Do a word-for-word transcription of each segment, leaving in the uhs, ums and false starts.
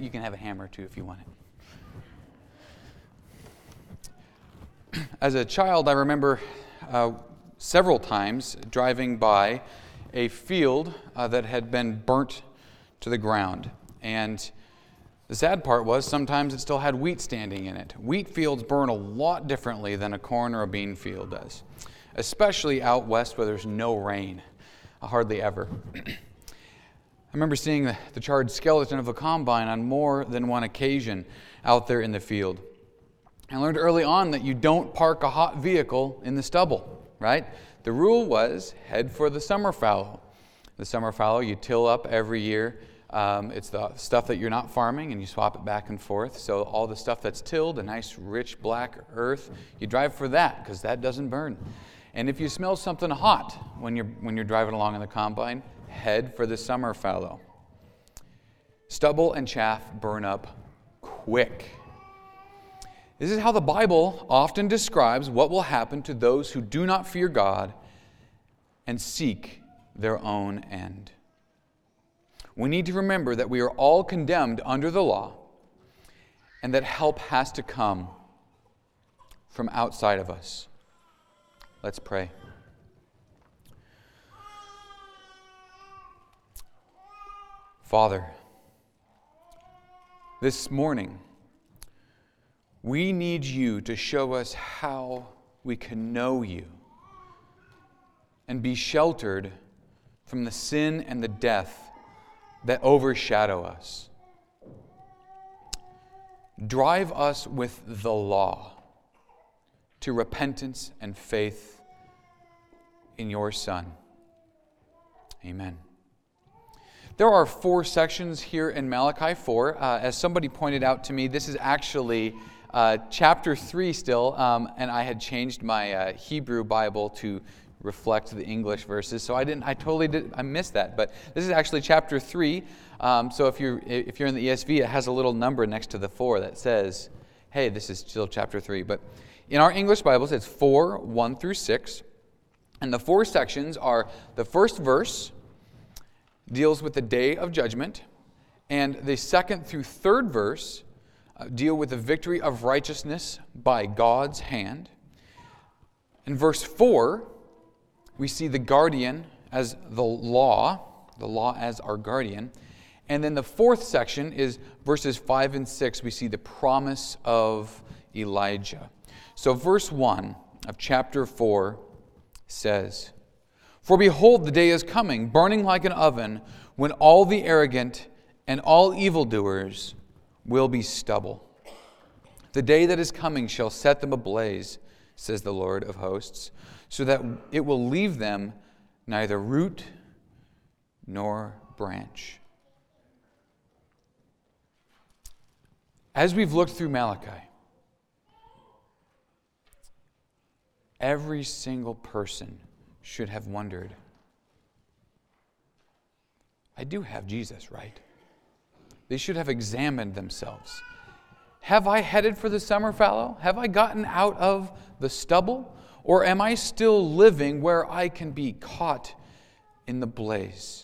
You can have a hammer too if you want it. As a child, I remember uh, several times driving by a field uh, that had been burnt to the ground. And the sad part was sometimes it still had wheat standing in it. Wheat fields burn a lot differently than a corn or a bean field does, especially out west where there's no rain, hardly ever. I remember seeing the, the charred skeleton of a combine on more than one occasion out there in the field. I learned early on that you don't park a hot vehicle in the stubble, right? The rule was head for the summer fallow. The summer fallow you till up every year. Um, it's the stuff that you're not farming, and you swap it back and forth. So all the stuff that's tilled, a nice rich black earth, you drive for that because that doesn't burn. And if you smell something hot when you're when you're driving along in the combine, head for the summer fallow. Stubble and chaff burn up quick. This is how the Bible often describes what will happen to those who do not fear God and seek their own end. We need to remember that we are all condemned under the law and that help has to come from outside of us. Let's pray. Father, this morning, we need you to show us how we can know you and be sheltered from the sin and the death that overshadow us. Drive us with the law to repentance and faith in your Son. Amen. There are four sections here in Malachi four. Uh, as somebody pointed out to me, this is actually uh, chapter three still, um, and I had changed my uh, Hebrew Bible to reflect the English verses, so I didn't. I totally did. I missed that. But this is actually chapter three. Um, so if you're if you're in the E S V, it has a little number next to the four that says, "Hey, this is still chapter three." But in our English Bibles, it's four one through six, and the four sections are: the first verse deals with the day of judgment, and the second through third verse uh, deal with the victory of righteousness by God's hand. In verse four, we see the guardian as the law, the law as our guardian. And then the fourth section is verses five and six. We see the promise of Elijah. So verse one of chapter four says, "For behold, the day is coming, burning like an oven, when all the arrogant and all evildoers will be stubble. The day that is coming shall set them ablaze, says the Lord of hosts, so that it will leave them neither root nor branch." As we've looked through Malachi, every single person should have wondered, I do have Jesus, right? They should have examined themselves. Have I headed for the summer fallow? Have I gotten out of the stubble? Or am I still living where I can be caught in the blaze?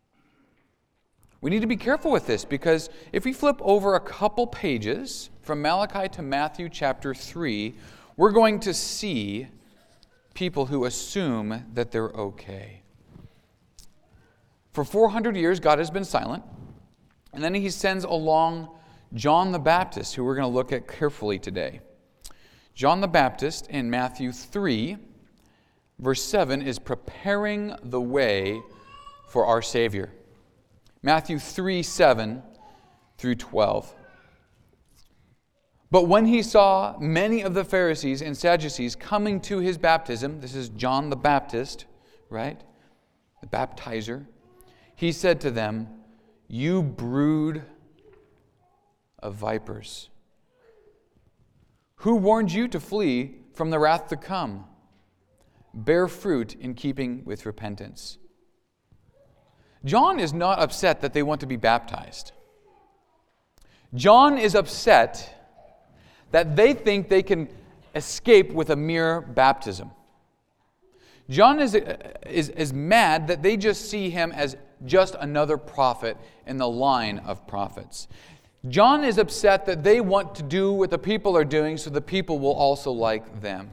We need to be careful with this, because if we flip over a couple pages from Malachi to Matthew chapter three, we're going to see people who assume that they're okay. For four hundred years, God has been silent, and then he sends along John the Baptist, who we're going to look at carefully today. John the Baptist in Matthew three, verse seven, is preparing the way for our Savior. Matthew three, seven through twelve. "But when he saw many of the Pharisees and Sadducees coming to his baptism," this is John the Baptist, right? The baptizer. "He said to them, 'You brood of vipers, who warned you to flee from the wrath to come? Bear fruit in keeping with repentance.'" John is not upset that they want to be baptized. John is upset that they think they can escape with a mere baptism. John is, is, is mad that they just see him as just another prophet in the line of prophets. John is upset that they want to do what the people are doing so the people will also like them.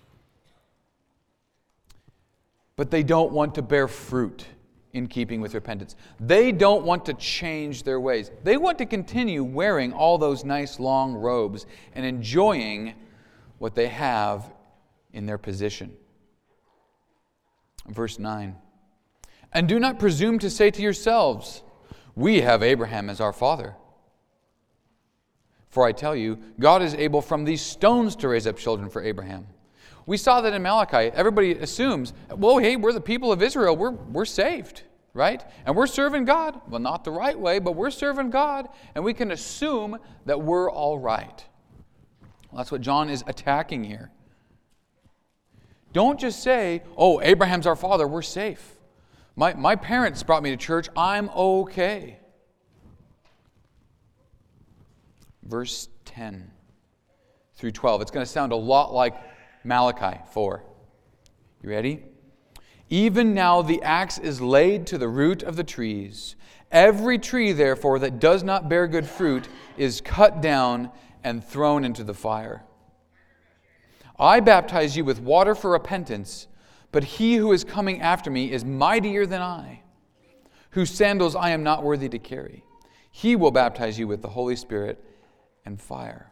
But they don't want to bear fruit in keeping with repentance. They don't want to change their ways. They want to continue wearing all those nice long robes and enjoying what they have in their position. Verse nine. And do not presume to say to yourselves, we have Abraham as our father. For I tell you, God is able from these stones to raise up children for Abraham. We saw that in Malachi. Everybody assumes, well, hey, we're the people of Israel. We're, we're saved, right? And we're serving God. Well, not the right way, but we're serving God. And we can assume that we're all right. Well, that's what John is attacking here. Don't just say, oh, Abraham's our father. We're safe. My, my parents brought me to church. I'm okay. Verse ten through twelve. It's going to sound a lot like Malachi four. You ready? Even now the axe is laid to the root of the trees. Every tree, therefore, that does not bear good fruit is cut down and thrown into the fire. I baptize you with water for repentance, but he who is coming after me is mightier than I, whose sandals I am not worthy to carry. He will baptize you with the Holy Spirit and fire.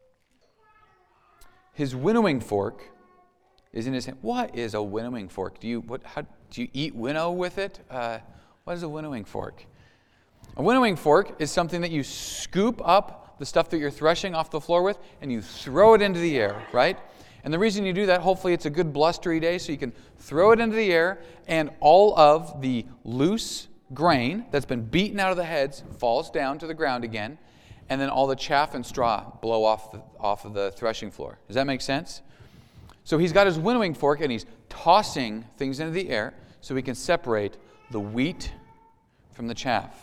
His winnowing fork is in his hand. What is a winnowing fork? Do you what? How do you eat winnow with it? Uh, what is a winnowing fork? A winnowing fork is something that you scoop up the stuff that you're threshing off the floor with, and you throw it into the air, right? And the reason you do that, hopefully it's a good blustery day, so you can throw it into the air, and all of the loose grain that's been beaten out of the heads falls down to the ground again, and then all the chaff and straw blow off the, off of the threshing floor. Does that make sense? So he's got his winnowing fork, and he's tossing things into the air so he can separate the wheat from the chaff.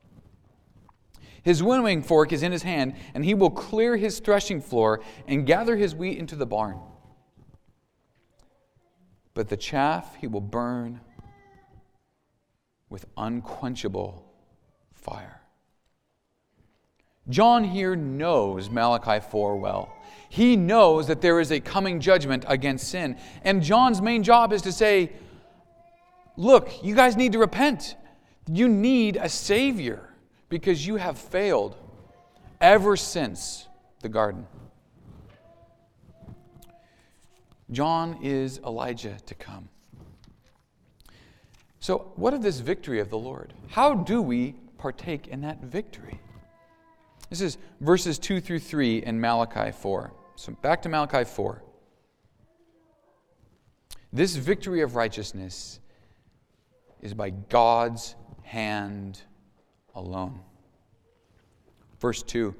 His winnowing fork is in his hand, and he will clear his threshing floor and gather his wheat into the barn. But the chaff he will burn with unquenchable fire. John here knows Malachi four well. He knows that there is a coming judgment against sin. And John's main job is to say, look, you guys need to repent. You need a Savior because you have failed ever since the garden. John is Elijah to come. So what of this victory of the Lord? How do we partake in that victory? This is verses two through three in Malachi four. So back to Malachi four. This victory of righteousness is by God's hand alone. Verse two.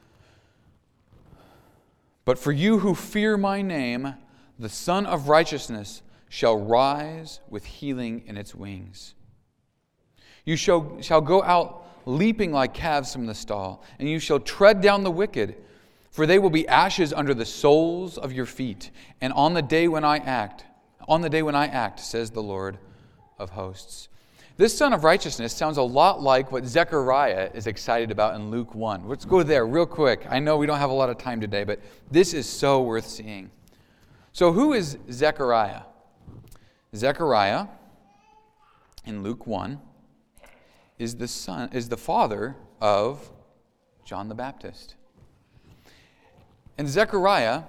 But for you who fear my name, the Son of Righteousness shall rise with healing in its wings. You shall, shall go out leaping like calves from the stall, and you shall tread down the wicked, for they will be ashes under the soles of your feet. And on the day when I act, on the day when I act, says the Lord of hosts. This Son of Righteousness sounds a lot like what Zechariah is excited about in Luke one. Let's go there real quick. I know we don't have a lot of time today, but this is so worth seeing. So who is Zechariah? Zechariah, in Luke one, is the son, is the father of John the Baptist. And Zechariah,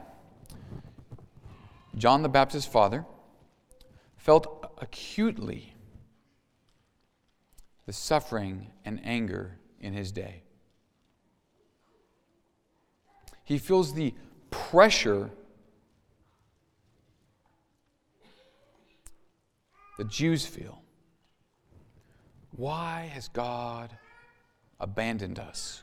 John the Baptist's father, felt acutely the suffering and anger in his day. He feels the pressure the Jews feel. Why has God abandoned us?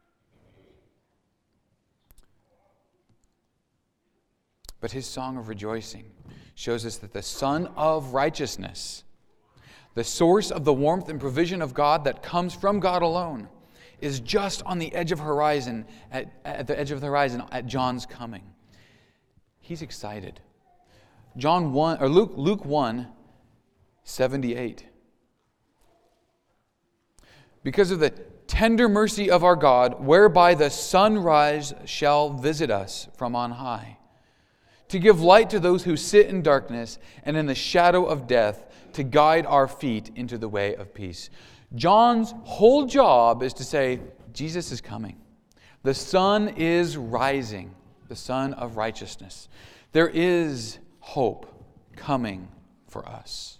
But his song of rejoicing shows us that the Son of Righteousness, the source of the warmth and provision of God that comes from God alone, is just on the edge of horizon, at, at the edge of the horizon at John's coming. He's excited. John one or Luke Luke one, seventy-eight. Because of the tender mercy of our God, whereby the sunrise shall visit us from on high, to give light to those who sit in darkness and in the shadow of death, to guide our feet into the way of peace. John's whole job is to say, Jesus is coming. The sun is rising, the sun of righteousness. There is hope coming for us.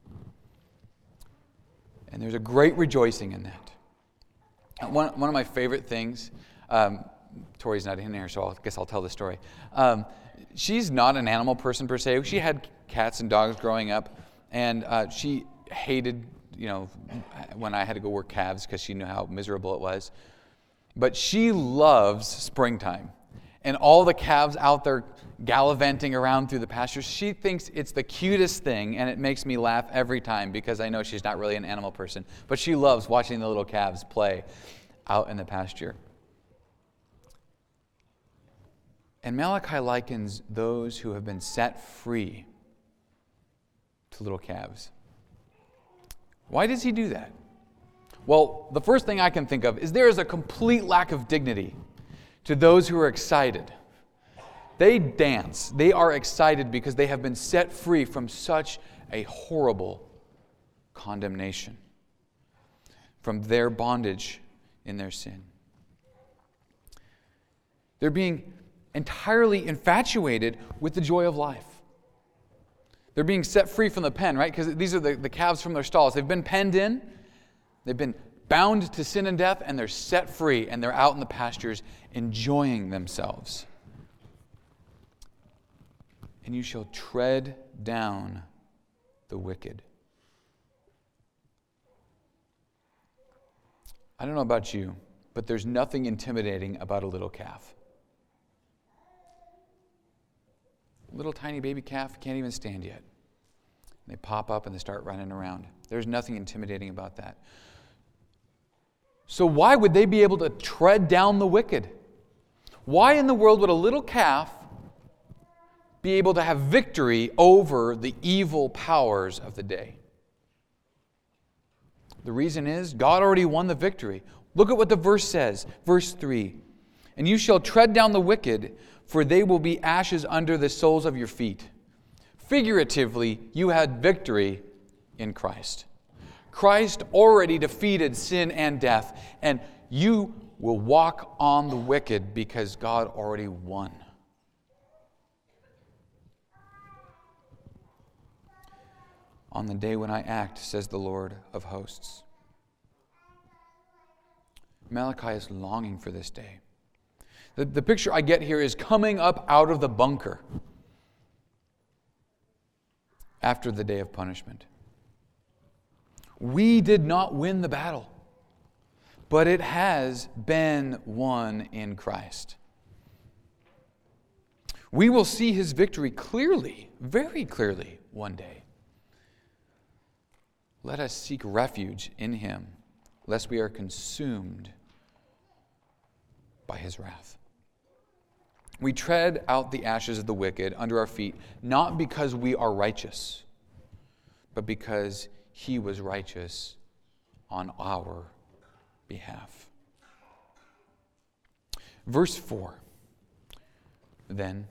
And there's a great rejoicing in that. One, one of my favorite things, um, Tori's not in here, so I guess I'll tell the story. Um, she's not an animal person per se. She had cats and dogs growing up, and uh, she hated, you know, when I had to go work calves because she knew how miserable it was. But she loves springtime. And all the calves out there gallivanting around through the pastures, she thinks it's the cutest thing, and it makes me laugh every time because I know she's not really an animal person. But she loves watching the little calves play out in the pasture. And Malachi likens those who have been set free to little calves. Why does he do that? Well, the first thing I can think of is there is a complete lack of dignity to those who are excited. They dance. They are excited because they have been set free from such a horrible condemnation, from their bondage in their sin. They're being entirely infatuated with the joy of life. They're being set free from the pen, right? Because these are the, the calves from their stalls. They've been penned in. They've been bound to sin and death, and they're set free, and they're out in the pastures enjoying themselves. And you shall tread down the wicked. I don't know about you, but there's nothing intimidating about a little calf. Little tiny baby calf can't even stand yet. They pop up and they start running around. There's nothing intimidating about that. So why would they be able to tread down the wicked? Why in the world would a little calf be able to have victory over the evil powers of the day? The reason is God already won the victory. Look at what the verse says. Verse three. And you shall tread down the wicked, for they will be ashes under the soles of your feet. Figuratively, you had victory in Christ. Christ already defeated sin and death, and you will walk on the wicked because God already won. On the day when I act, says the Lord of hosts. Malachi is longing for this day. The, the picture I get here is coming up out of the bunker after the day of punishment. We did not win the battle, but it has been won in Christ. We will see his victory clearly, very clearly, one day. Let us seek refuge in him, lest we are consumed by his wrath. We tread out the ashes of the wicked under our feet, not because we are righteous, but because he was righteous on our behalf. Verse four, then,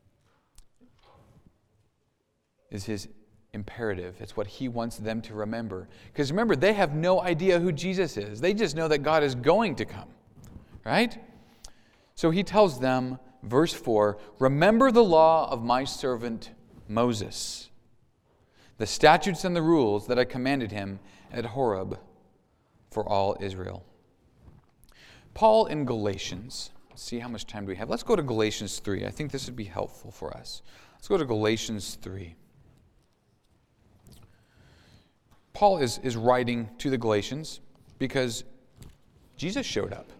is his imperative. It's what he wants them to remember. Because remember, they have no idea who Jesus is. They just know that God is going to come. Right? So he tells them, verse four, remember the law of my servant Moses, the statutes and the rules that I commanded him at Horeb for all Israel. Paul in Galatians, let's see how much time do we have. Let's go to Galatians three. I think this would be helpful for us. Let's go to Galatians three. Paul is, is writing to the Galatians because Jesus showed up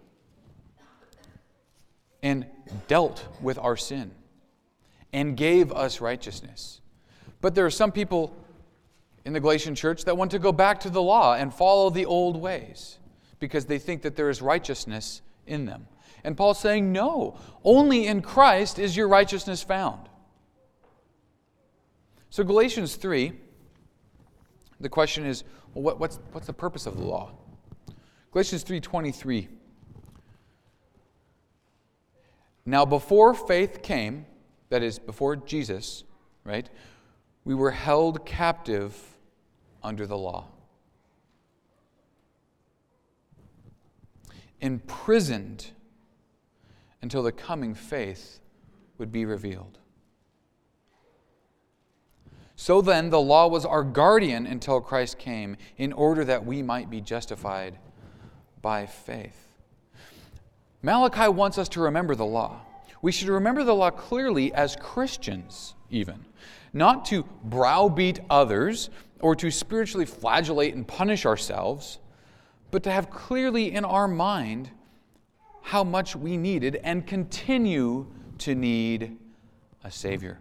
and dealt with our sin and gave us righteousness. But there are some people in the Galatian church that want to go back to the law and follow the old ways because they think that there is righteousness in them. And Paul's saying, no, only in Christ is your righteousness found. So Galatians three, the question is, well, what, what's, what's the purpose of the law? Galatians three twenty-three. Now before faith came, that is, before Jesus, right, we were held captive under the law, imprisoned until the coming faith would be revealed. So then, the law was our guardian until Christ came, in order that we might be justified by faith. Malachi wants us to remember the law. We should remember the law clearly as Christians, even. Not to browbeat others or to spiritually flagellate and punish ourselves, but to have clearly in our mind how much we needed and continue to need a Savior.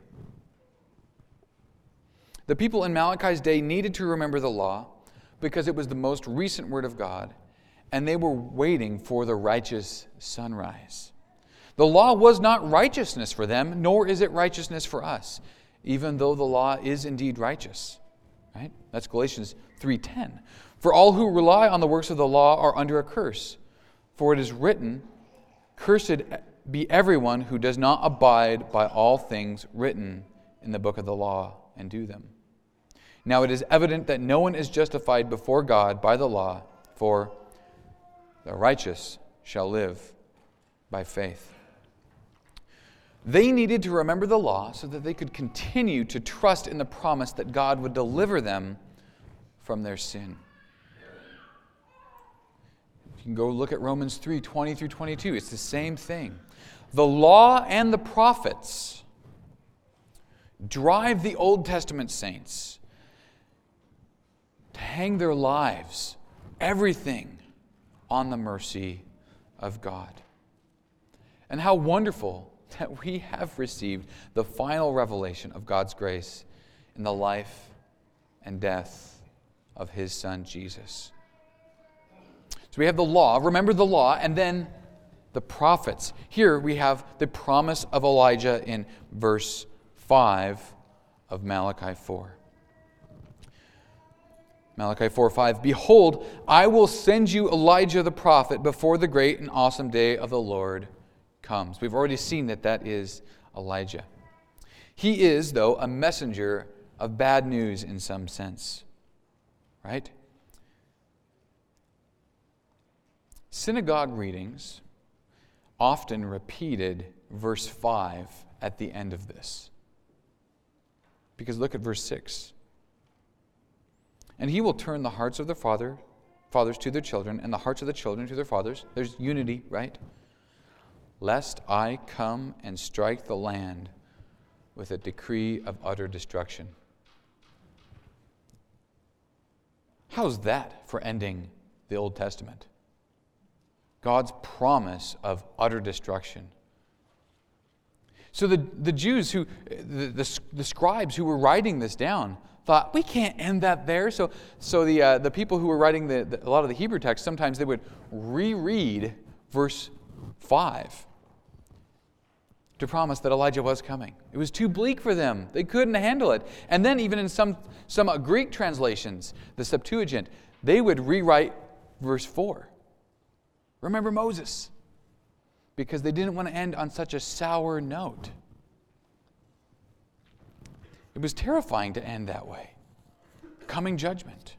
The people in Malachi's day needed to remember the law because it was the most recent word of God, and they were waiting for the righteous sunrise. The law was not righteousness for them, nor is it righteousness for us, even though the law is indeed righteous. Right? That's Galatians three ten. For all who rely on the works of the law are under a curse. For it is written, "Cursed be everyone who does not abide by all things written in the book of the law and do them." Now it is evident that no one is justified before God by the law, for the righteous shall live by faith. They needed to remember the law so that they could continue to trust in the promise that God would deliver them from their sin. You can go look at Romans three twenty through twenty-two. It's the same thing. The law and the prophets drive the Old Testament saints to hang their lives, everything, on the mercy of God. And how wonderful that we have received the final revelation of God's grace in the life and death of His Son, Jesus. So we have the law, remember the law, and then the prophets. Here we have the promise of Elijah in verse five of Malachi four. Malachi four five, "Behold, I will send you Elijah the prophet before the great and awesome day of the Lord comes." We've already seen that that is Elijah. He is, though, a messenger of bad news in some sense. Right? Synagogue readings often repeated verse five at the end of this. Because look at verse six. "And he will turn the hearts of the father, fathers to their children, and the hearts of the children to their fathers." There's unity, right? "Lest I come and strike the land with a decree of utter destruction." How's that for ending the Old Testament? God's promise of utter destruction. So the, the Jews, who the, the, the scribes who were writing this down, thought, we can't end that there. So, so the uh, the people who were writing the, the, a lot of the Hebrew text, sometimes they would reread verse five to promise that Elijah was coming. It was too bleak for them. They couldn't handle it. And then even in some, some uh, Greek translations, the Septuagint, they would rewrite verse four. Remember Moses. Because they didn't want to end on such a sour note. It was terrifying to end that way. Coming judgment.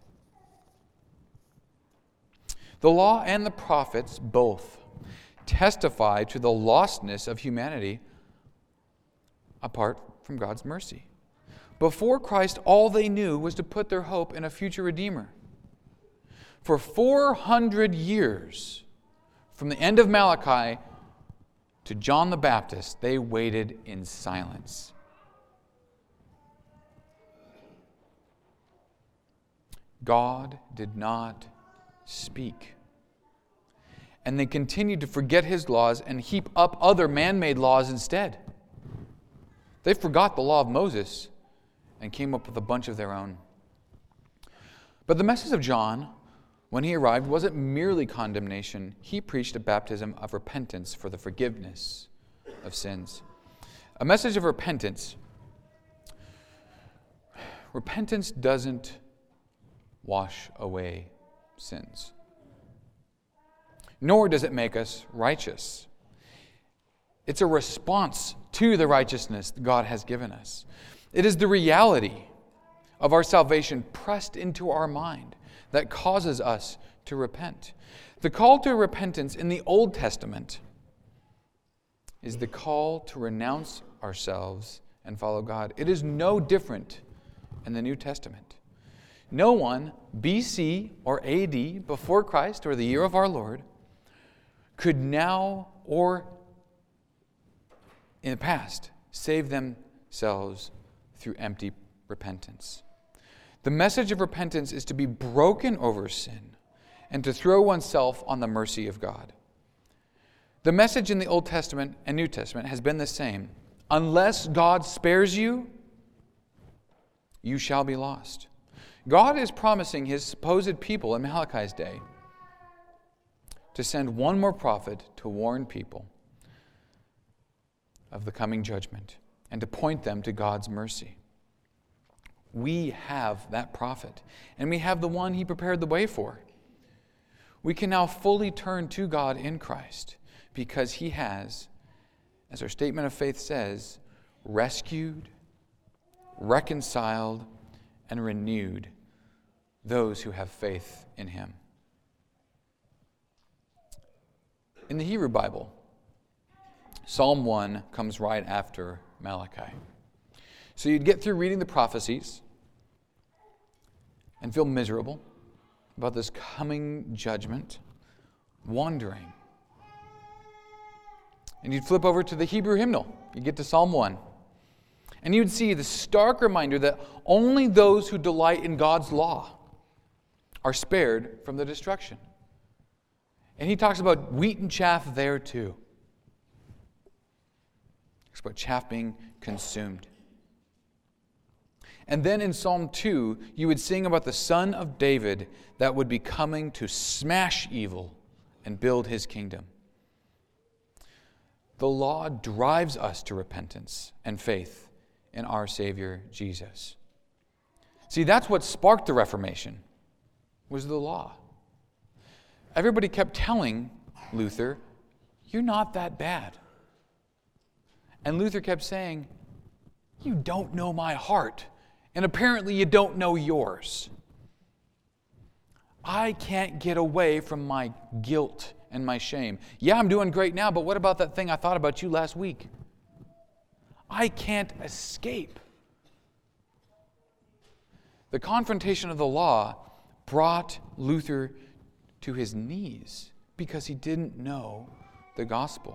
The law and the prophets both testify to the lostness of humanity apart from God's mercy. Before Christ, all they knew was to put their hope in a future Redeemer. For four hundred years, from the end of Malachi to John the Baptist, they waited in silence. God did not speak. And they continued to forget His laws and heap up other man-made laws instead. They forgot the law of Moses and came up with a bunch of their own. But the message of John, when he arrived, wasn't merely condemnation. He preached a baptism of repentance for the forgiveness of sins. A message of repentance. Repentance doesn't wash away sins. nor does it make us righteous. It's a response to the righteousness God has given us. It is the reality of our salvation pressed into our mind that causes us to repent. The call to repentance in the Old Testament is the call to renounce ourselves and follow God. It is no different in the New Testament. No one, B C or A D, before Christ or the year of our Lord, could now or in the past save themselves through empty repentance. The message of repentance is to be broken over sin and to throw oneself on the mercy of God. The message in the Old Testament and New Testament has been the same. Unless God spares you, you shall be lost. God is promising his supposed people in Malachi's day to send one more prophet to warn people of the coming judgment and to point them to God's mercy. We have that prophet, and we have the one he prepared the way for. We can now fully turn to God in Christ because he has, as our statement of faith says, rescued, reconciled, and renewed those who have faith in him. In the Hebrew Bible, Psalm one comes right after Malachi. So you'd get through reading the prophecies and feel miserable about this coming judgment, wondering. And you'd flip over to the Hebrew hymnal. You'd get to Psalm one. And you'd see the stark reminder that only those who delight in God's law are spared from the destruction. And he talks about wheat and chaff there too. He talks about chaff being consumed. And then in Psalm two, you would sing about the Son of David that would be coming to smash evil and build his kingdom. The law drives us to repentance and faith in our Savior Jesus. See, that's what sparked the Reformation, was the law. Everybody kept telling Luther, you're not that bad. And Luther kept saying, you don't know my heart. And apparently you don't know yours. I can't get away from my guilt and my shame. Yeah, I'm doing great now, but what about that thing I thought about you last week? I can't escape. The confrontation of the law brought Luther to his knees because he didn't know the gospel.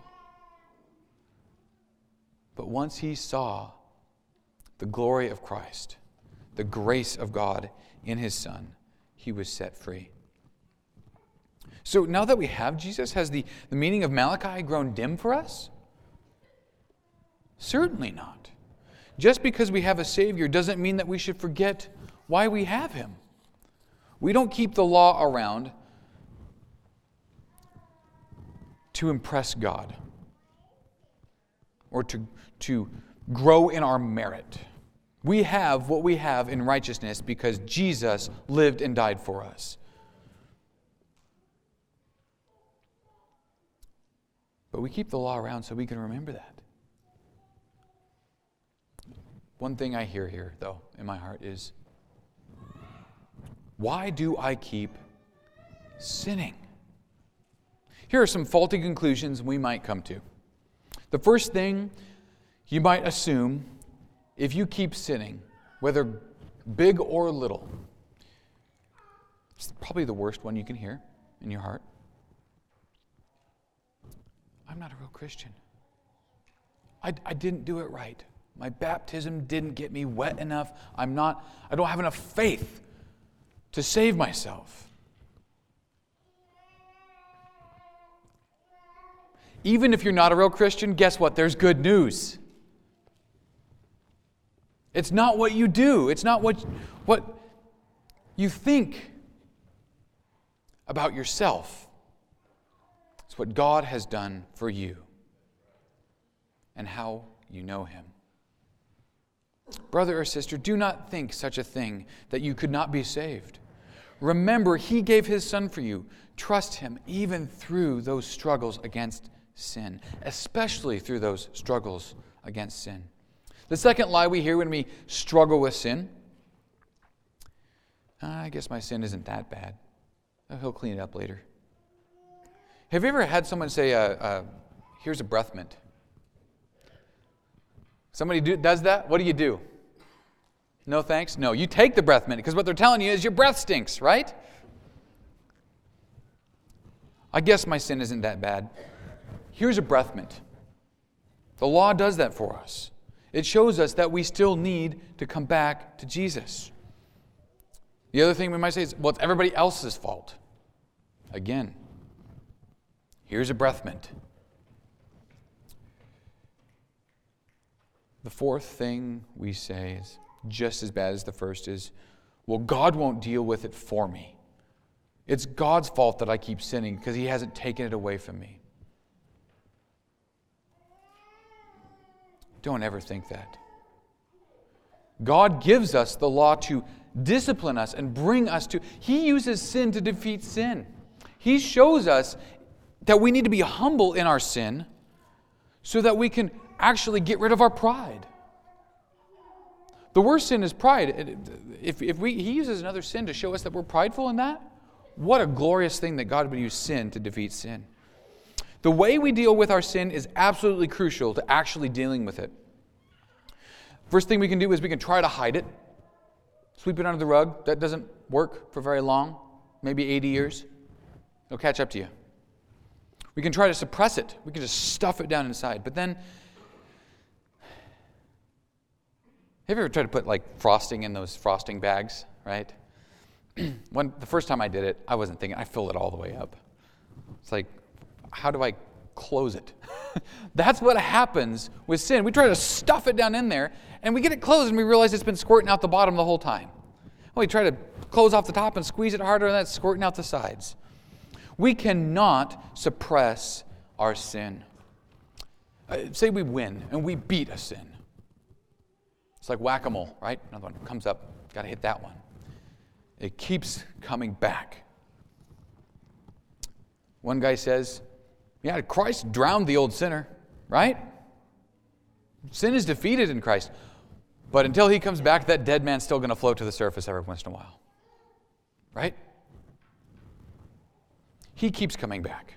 But once he saw the glory of Christ, the grace of God in his Son, he was set free. So now that we have Jesus, has the, the meaning of Malachi grown dim for us? Certainly not. Just because we have a Savior doesn't mean that we should forget why we have him. We don't keep the law around to impress God or to, to grow in our merit. We have what we have in righteousness because Jesus lived and died for us. But we keep the law around so we can remember that. One thing I hear here, though, in my heart is, why do I keep sinning? Here are some faulty conclusions we might come to. The first thing you might assume, if you keep sinning, whether big or little, it's probably the worst one you can hear in your heart. I'm not a real Christian. I, I didn't do it right. My baptism didn't get me wet enough. I'm not, I don't have enough faith to save myself. Even if you're not a real Christian, guess what? There's good news. It's not what you do. It's not what, what you think about yourself. It's what God has done for you and how you know him. Brother or sister, do not think such a thing that you could not be saved. Remember, He gave His Son for you. Trust Him even through those struggles against sin, especially through those struggles against sin. The second lie we hear when we struggle with sin, I guess my sin isn't that bad. He'll clean it up later. Have you ever had someone say, uh, uh, here's a breath mint? Somebody do, does that? What do you do? No thanks? No, you take the breath mint because what they're telling you is your breath stinks, right? I guess my sin isn't that bad. Here's a breath mint. The law does that for us. It shows us that we still need to come back to Jesus. The other thing we might say is, well, it's everybody else's fault. Again, here's a breath mint. The fourth thing we say is just as bad as the first is, well, God won't deal with it for me. It's God's fault that I keep sinning because He hasn't taken it away from me. Don't ever think that. God gives us the law to discipline us and bring us to... He uses sin to defeat sin. He shows us that we need to be humble in our sin so that we can actually get rid of our pride. The worst sin is pride. If, if we, He uses another sin to show us that we're prideful in that, what a glorious thing that God would use sin to defeat sin. The way we deal with our sin is absolutely crucial to actually dealing with it. First thing we can do is we can try to hide it. Sweep it under the rug. That doesn't work for very long. Maybe eighty years. It'll catch up to you. We can try to suppress it. We can just stuff it down inside. But then, have you ever tried to put like frosting in those frosting bags, right? When the first time I did it, I wasn't thinking, I filled it all the way up. It's like, how do I close it? That's what happens with sin. We try to stuff it down in there, and we get it closed, and we realize it's been squirting out the bottom the whole time. Well, we try to close off the top and squeeze it harder, and that's squirting out the sides. We cannot suppress our sin. Uh, say we win, and we beat a sin. It's like whack-a-mole, right? Another one comes up, got to hit that one. It keeps coming back. One guy says, yeah, Christ drowned the old sinner, right? Sin is defeated in Christ. But until He comes back, that dead man's still going to float to the surface every once in a while. Right? He keeps coming back.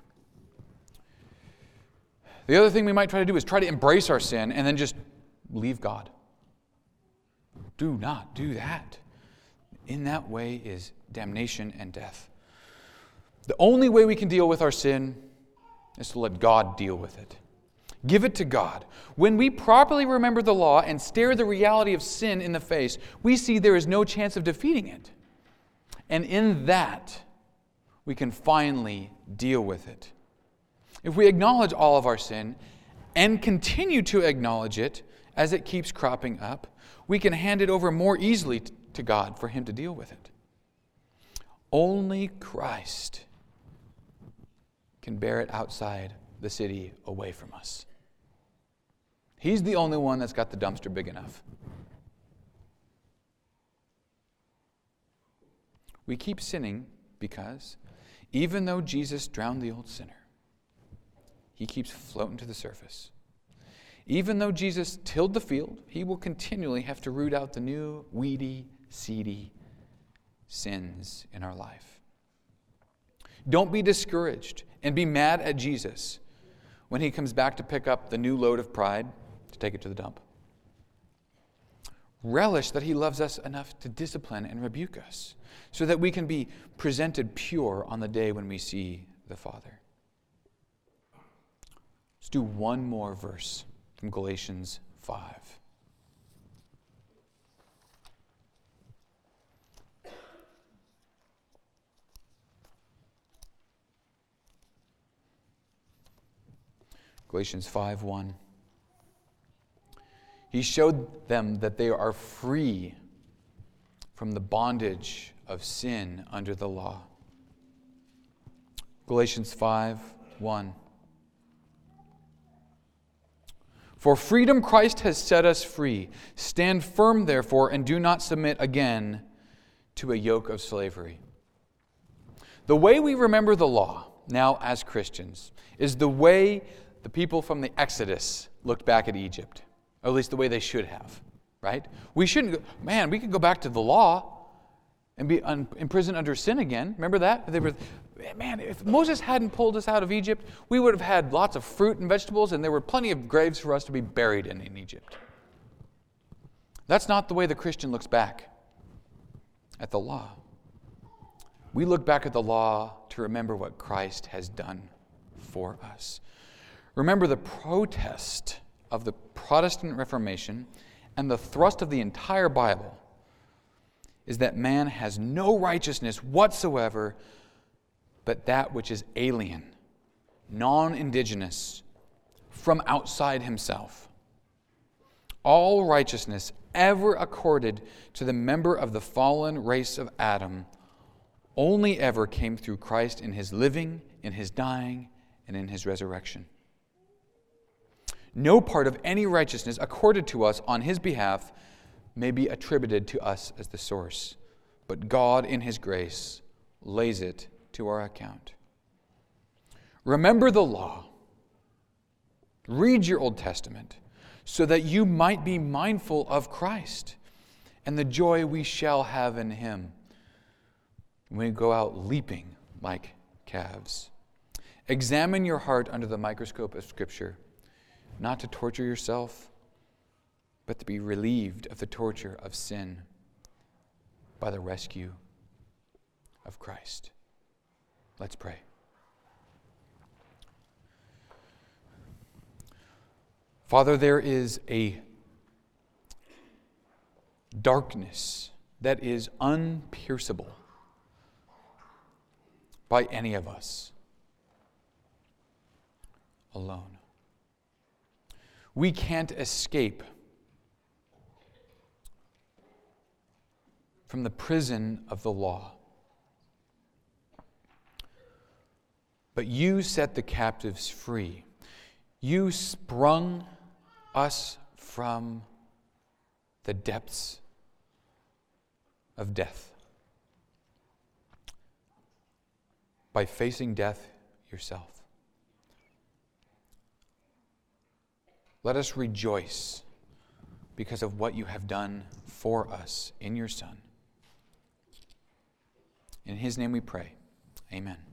The other thing we might try to do is try to embrace our sin and then just leave God. Do not do that. In that way is damnation and death. The only way we can deal with our sin is to let God deal with it. Give it to God. When we properly remember the law and stare the reality of sin in the face, we see there is no chance of defeating it. And in that, we can finally deal with it. If we acknowledge all of our sin and continue to acknowledge it as it keeps cropping up, we can hand it over more easily to God for Him to deal with it. Only Christ can bear it outside the city away from us. He's the only one that's got the dumpster big enough. We keep sinning because even though Jesus drowned the old sinner, He keeps floating to the surface. Even though Jesus tilled the field, He will continually have to root out the new, weedy, seedy sins in our life. Don't be discouraged and be mad at Jesus when He comes back to pick up the new load of pride to take it to the dump. Relish that He loves us enough to discipline and rebuke us so that we can be presented pure on the day when we see the Father. Let's do one more verse from Galatians five. Galatians five one. He showed them that they are free from the bondage of sin under the law. Galatians five one. For freedom Christ has set us free. Stand firm, therefore, and do not submit again to a yoke of slavery. The way we remember the law now as Christians is the way the people from the Exodus looked back at Egypt, or at least the way they should have, right? We shouldn't go, man, we could go back to the law and be un- imprisoned under sin again. Remember that? They were, man, if Moses hadn't pulled us out of Egypt, we would have had lots of fruit and vegetables, and there were plenty of graves for us to be buried in in Egypt. That's not the way the Christian looks back at the law. We look back at the law to remember what Christ has done for us. Remember the protest of the Protestant Reformation and the thrust of the entire Bible is that man has no righteousness whatsoever but that which is alien, non-indigenous, from outside himself. All righteousness ever accorded to the member of the fallen race of Adam only ever came through Christ in his living, in his dying, and in his resurrection. No part of any righteousness accorded to us on his behalf may be attributed to us as the source, but God in his grace lays it to our account. Remember the law. Read your Old Testament so that you might be mindful of Christ and the joy we shall have in him when we go out leaping like calves. Examine your heart under the microscope of Scripture, not to torture yourself, but to be relieved of the torture of sin by the rescue of Christ. Let's pray. Father, there is a darkness that is unpierceable by any of us alone. We can't escape from the prison of the law. But you set the captives free. You sprung us from the depths of death by facing death yourself. Let us rejoice because of what you have done for us in your Son. In his name we pray. Amen.